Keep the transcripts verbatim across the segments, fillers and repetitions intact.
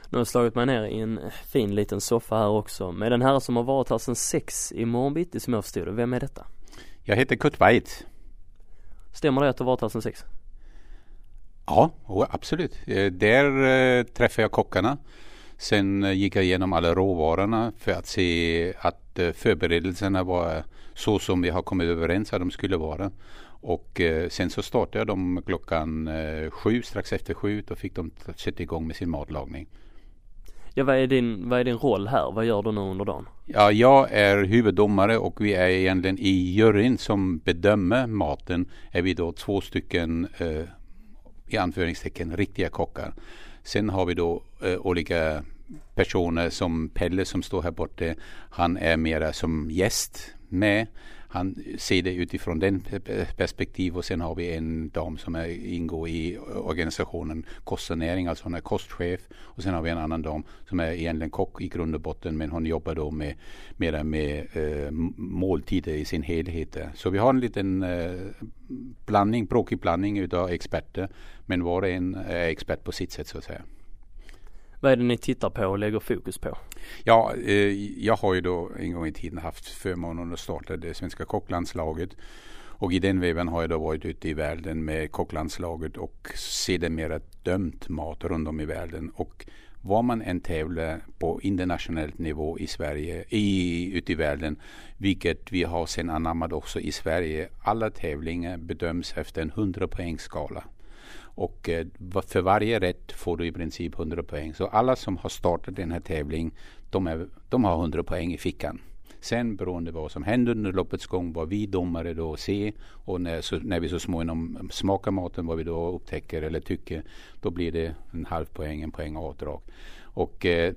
Nu har jag slagit mig ner i en fin liten soffa här också med den här som har varit här sedan sex i morgonbitti som jag förstod det. Vem är detta? Jag heter Kurt Weitz. Stämmer det att du har varit här sedan sex? Ja, absolut. Där träffade jag kockarna. Sen gick jag igenom alla råvarorna för att se att förberedelserna var så som vi har kommit överens att de skulle vara. Och sen så startade jag dem klockan sju, strax efter sju, och fick de sätta igång med sin matlagning. Ja, vad är din, vad är din roll här? Vad gör du nu under dagen? Ja, jag är huvuddomare och vi är egentligen i juryn som bedömer maten. Är vi då två stycken eh, i anföringstecken riktiga kockar. Sen har vi då eh, olika personer som Pelle som står här borta. Han är mera som gäst med. Han ser det utifrån den perspektiv, och sen har vi en dam som är, ingår i organisationen kostsanering, alltså hon är kostchef, och sen har vi en annan dam som är egentligen kock i grund och botten, men hon jobbar då med, med, med eh, måltider i sin helhet. Så vi har en liten eh, blandning, bråkig blandning utav experter, men var och en är expert på sitt sätt så att säga. Vad är det ni tittar på och lägger fokus på? Ja, eh, jag har ju då en gång i tiden haft förmånen att starta det svenska kocklandslaget. Och i den väven har jag då varit ute i världen med kocklandslaget och sedermera dömt mat runt om i världen. Och vad man än tävlar på internationellt nivå i Sverige, i, ute i världen, vilket vi har sen anammat också i Sverige. Alla tävlingar bedöms efter en hundra poängskala. Och eh, för varje rätt får du i princip hundra poäng. Så alla som har startat den här tävlingen, de, är, de har hundra poäng i fickan. Sen beroende på vad som händer under loppets gång, vad vi domare då ser, och när, så, när vi så småningom smakar maten, vad vi då upptäcker eller tycker, då blir det en halv poäng, en poäng avdrag. Och eh,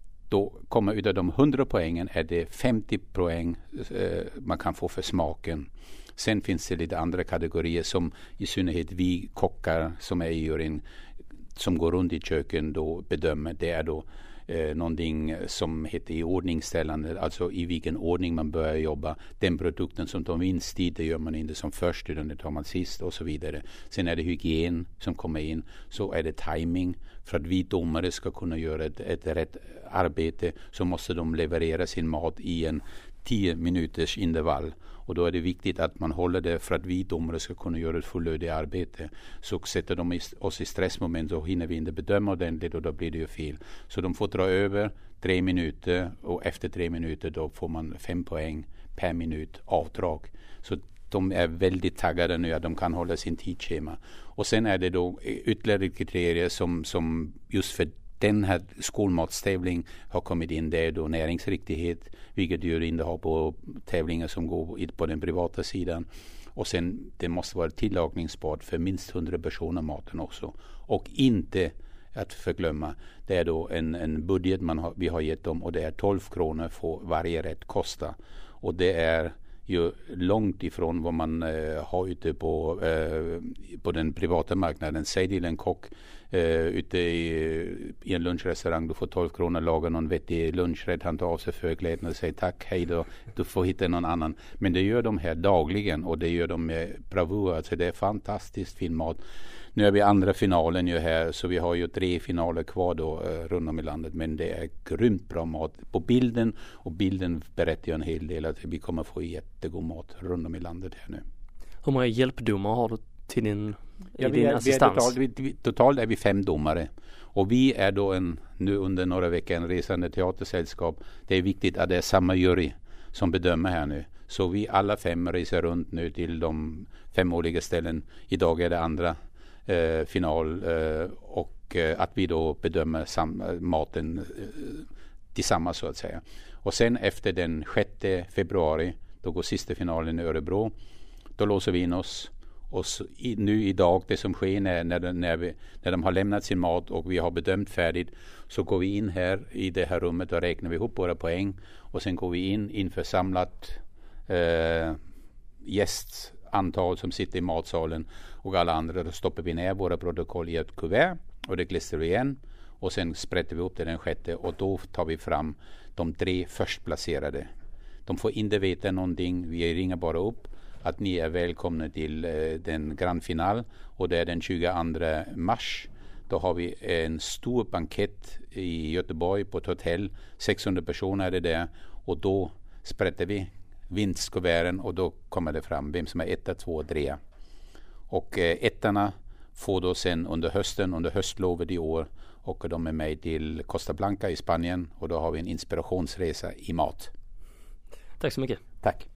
då kommer utav de hundra poängen är det femtio poäng eh, man kan få för smaken. Sen finns det lite andra kategorier som i synnerhet vi kockar som är i juryn, som går runt i köken då bedömer. Det är då eh, någonting som heter i ordningställande, alltså i vilken ordning man börjar jobba. Den produkten som tar minst tid, det gör man inte som först utan det tar man sist och så vidare. Sen är det hygien som kommer in, så är det timing. För att vi domare ska kunna göra ett, ett rätt arbete så måste de leverera sin mat i en tio minuters intervall. Och då är det viktigt att man håller det för att vi domare ska kunna göra ett fullödigt arbete. Så sätter de oss i stressmoment och hinner vi inte bedöma ordentligt och då blir det ju fel. Så de får dra över tre minuter och efter tre minuter då får man fem poäng per minut avdrag. Så de är väldigt taggade nu att de kan hålla sin tidschema. Och sen är det då ytterligare kriterier som, som just för den här skolmatstävling har kommit in. Det är då näringsriktighet, vilket du inte har på tävlingar som går på den privata sidan. Och sen det måste vara tillagningsbart för minst hundra personer maten också. Och inte att förglömma, det är då en, en budget man har, vi har gett dem, och det är tolv kronor för varje rätt kosta. Och det är ju långt ifrån vad man eh, har ute på, eh, på den privata marknaden. Säg till en kock eh, ute i, i en lunchrestaurang, du får tolv kronor, laga någon vettig lunchrätt, han tar av sig förklädnaden och säger tack, hej då, du får hitta någon annan. Men det gör de här dagligen och det gör de med bravur, alltså det är fantastiskt fin mat. Nu är vi andra finalen ju här, så vi har ju tre finaler kvar då eh, runt om i landet, men det är grymt bra mat på bilden, och bilden berättar ju en hel del att vi kommer få jättegod mat runt om i landet här nu. Hur många hjälpdomar har du till din, ja, i vi din är, assistans? Vi är totalt, vi, totalt är vi fem domare, och vi är då en, nu under några veckor en resande teatersällskap. Det är viktigt att det är samma jury som bedömer här nu. Så vi alla fem reser runt nu till de fem olika ställen. Idag är det andra Eh, final eh, och eh, att vi då bedömer sam- maten eh, tillsammans så att säga. Och sen efter den sjätte februari då går sista finalen i Örebro. Då låser vi in oss, och så, i, nu idag det som sker när, när, när, vi, när de har lämnat sin mat och vi har bedömt färdigt, så går vi in här i det här rummet och räknar vi ihop våra poäng, och sen går vi in inför samlat eh, gäst antal som sitter i matsalen och alla andra. Då stoppar vi ner våra protokoll i ett kuvert och det klistrar vi igen, och sen sprätter vi upp det den sjätte, och då tar vi fram de tre förstplacerade. De får inte veta någonting, vi ringer bara upp att ni är välkomna till eh, den grand final, och det är den tjugoandra mars. Då har vi en stor bankett i Göteborg på ett hotell. sexhundra personer är det där. Och då sprätter vi vinstkuverten och då kommer det fram vem som är etta, två och tre. Och eh, ettarna får då sen under hösten, under höstlovet i år, och de är med till Costa Blanca i Spanien och då har vi en inspirationsresa i mat. Tack så mycket. Tack.